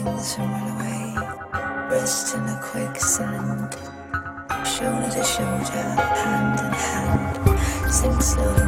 wings and run away. Rest in the quicksand, shoulder to shoulder, hand in hand, sink slowly